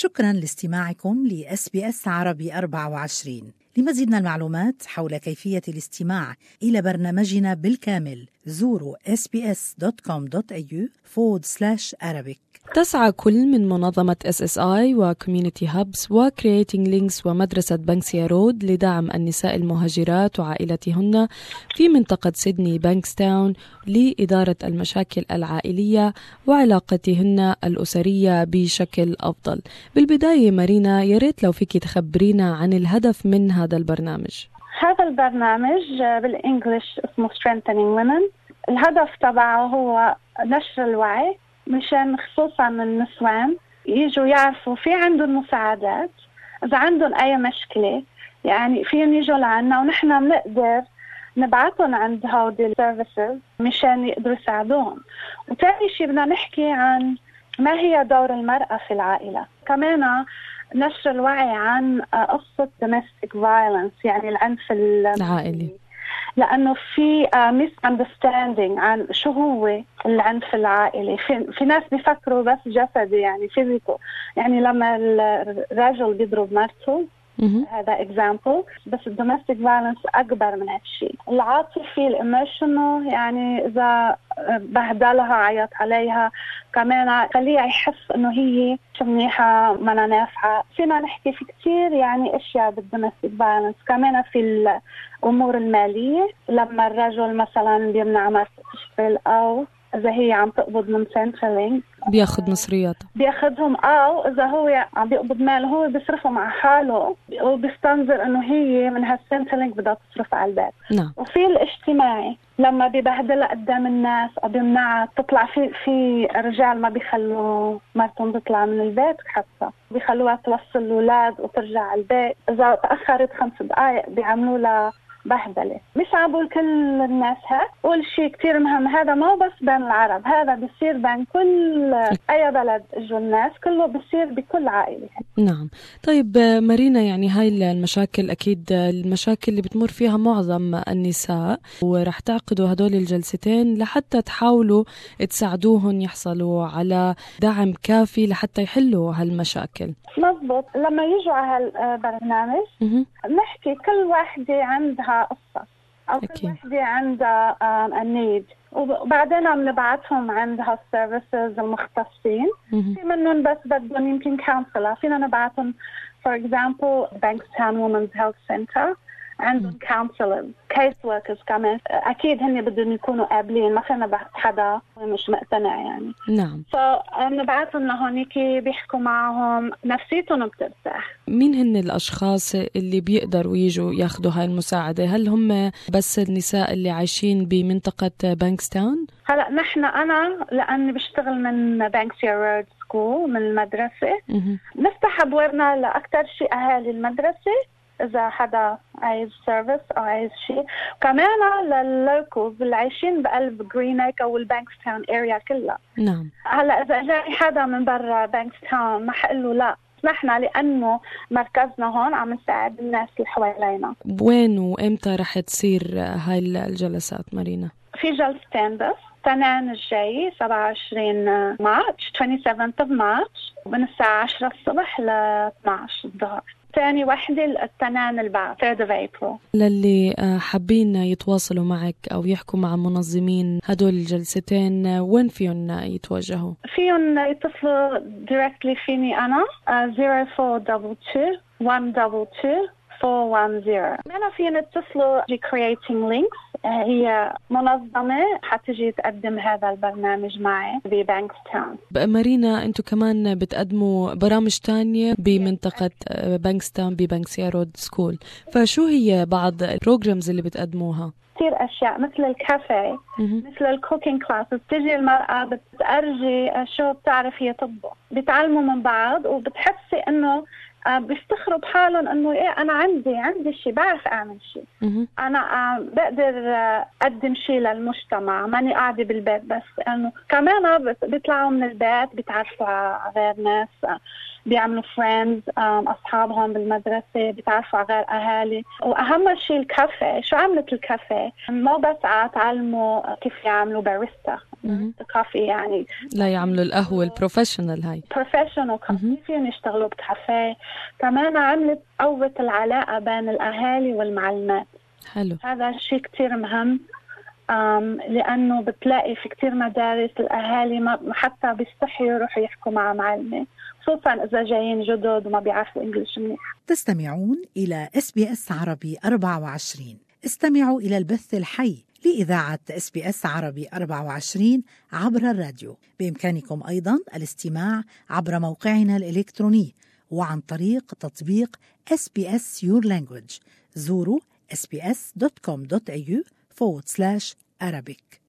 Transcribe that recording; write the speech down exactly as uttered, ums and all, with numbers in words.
شكراً لاستماعكم ل إس بي إس عربي أربعة وعشرين. لمزيد من المعلومات حول كيفية الاستماع إلى برنامجنا بالكامل زوروا إس بي إس دوت كوم دوت إيه يو forward slash Arabic. تسعى كل من منظمة إس إس آي وكوميونيتي هابس وكرييتنج لينكس ومدرسة بانكسيا رود لدعم النساء المهاجرات وعائلتهن في منطقة سيدني بانكستاون لإدارة المشاكل العائلية وعلاقتهن الأسرية بشكل أفضل. بالبداية مارينا، ياريت لو فيك تخبرينا عن الهدف من هذا البرنامج. هذا البرنامج بالإنجليش اسمه Strengthening Women. الهدف تبعه هو نشر الوعي مشان خصوصا النسوان يجوا يعرفوا في عندهم مساعدات إذا عندهم أي مشكلة، يعني فيهم يجوا لعنا ونحن بنقدر نبعثهم عند هودي السيرفيسز مشان يقدروا يساعدوهم. وتاني شيء بدنا نحكي عن ما هي دور المرأة في العائلة، كمان نشر الوعي عن قصة domestic violence يعني العنف العائلي، لأنه في misunderstanding عن شو هو العنف العائلي. في, في ناس بيفكروا بس جسدي يعني physical، يعني لما الرجل بيضرب مرته هذا example، بس domestic violence أكبر من هالشيء. العاطفي الإيموشنال يعني إذا بهدلها عيط عليها كمان خليها يحس إنه هي منيحة ما نافعة. فينا نحكي في كتير يعني أشياء بالdomestic violence. كمان في الأمور المالية لما الرجل مثلا بيمنع مرته تشتغل أو إذا هي عم تقبض من سنترلينج بياخد مصرياتها بياخدهم، أو إذا هو عم بيقبض مال هو بيصرفه مع حاله وبيستنظر إنه هي من هالسنترلينج بدها تصرف على البيت. نعم. وفي الاجتماعي لما بيبهدلها قدام الناس أو بيمنعها تطلع، في في رجال ما بيخلوا مرتهم تطلع من البيت، حتى بيخلوها توصل الأولاد وترجع على البيت. إذا تأخرت خمس دقائق بيعملوا لها بهدلة. مش عم بقول كل الناس هيك، قول شيء كتير مهم، هذا ما بس بين العرب، هذا بيصير بين كل أي بلد اجوا الناس، كله بيصير بكل عائلة. نعم. طيب مارينا، يعني هاي المشاكل أكيد المشاكل اللي بتمر فيها معظم النساء، ورح تعقدوا هدول الجلستين لحتى تحاولوا تساعدوهم يحصلوا على دعم كافي لحتى يحلوا هالمشاكل. مضبوط. لما يجوا على هالبرنامج نحكي كل واحدة عندها قصة أو كل أكيد. واحدة عندها النيد، وبعدين عم نبعثهم عندها السيرفيسز المختصين. في منهم بس بدهم يمكن كونسلر، فينا نبعثهم for example Bankstown Women's Health Center عندهم كونسلر كيس وركرز كمان. أكيد هن بدهم يكونوا قابلين، ما فينا بحث حدا مش مقتنع يعني. نعم. فنبعثهم لهونيكي بيحكوا معهم نفسيتهم بترتاح. مين هن الأشخاص اللي بيقدروا يجوا ياخدوا هاي المساعدة؟ هل هم بس النساء اللي عايشين بمنطقة بانكستاون؟ هلأ نحن أنا لأني بشتغل من بانكسيا رود سكول من المدرسة، نفتح أبوابنا لأكتر شيء أهالي المدرسة إذا حدا عايز سيرفيس أو عايز شيء، كمان لللوكوز اللي عايشين بقلب جرينيك أو البانكستاون اريا كلها. نعم. هلا إذا جاي حدا من برا بانكستاون ما حقله لا، نحن لأنه مركزنا هون عم نساعد الناس اللي حوالينا. وين وإمتى رح تصير هاي الجلسات مارينا؟ في جلستين بس، تنين الجاي سبعة وعشرين مارس سبعة وعشرين مارس من الساعة عشرة الصبح ل اثنعش الظهر. ثاني وحدة التنين البعض ثلاثة of April. للي حابين يتواصلوا معك أو يحكوا مع منظمين هدول الجلستين وين فيهم يتوجهوا؟ فيهم يتصلوا directly فيني أنا zero four two two one two two four one zero. أنا فيهم يتصلوا Creating Links، هي منظمة حتجي تقدم هذا البرنامج معي ببانكستاون. مارينا، أنتوا كمان بتقدموا برامج تانية بمنطقة بانكستاون ببانكسيا رود سكول، فشو هي بعض البروجرامز اللي بتقدموها؟ كثير أشياء مثل الكافيه، مثل الكوكينج كلاسز. تجي المرأة بتأرجي شو بتعرف هي تطبخ، بيتعلموا من بعض وبتحسي إنه بيفتخروا بحالهم انه ايه انا عندي عندي شيء، بعرف اعمل شيء، انا بقدر اقدم شيء للمجتمع، ماني قاعده بالبيت بس. انه كمان بيطلعوا من البيت بيتعرفوا على غير ناس، بيعملوا فريندز اصحابهم بالمدرسه، بيتعرفوا على غير اهالي. واهم شيء الكافيه. شو عملت الكافيه؟ مو بس تعلموا كيف يعملوا باريستا، كافي يعني لا يعملوا القهوة البروفيشنال هاي بروفيشنال كافي، فيهم يشتغلوا بكافيه. كمان عملت قوة العلاقة بين الأهالي والمعلمات. حلو. هذا الشيء كتير مهم، لأنه بتلاقي في كتير مدارس الأهالي ما حتى بيستحيوا يروحوا يحكوا مع معلمة، خصوصا إذا جايين جدد وما بيعرفوا إنجليش منيح. تستمعون إلى إس بي إس عربي أربعة وعشرين. استمعوا إلى البث الحي لإذاعة إس بي إس عربي أربعة وعشرين عبر الراديو. بإمكانكم أيضاً الاستماع عبر موقعنا الإلكتروني وعن طريق تطبيق إس بي إس Your Language. زوروا إس بي إس دوت كوم دوت إيه يو forward slash Arabic.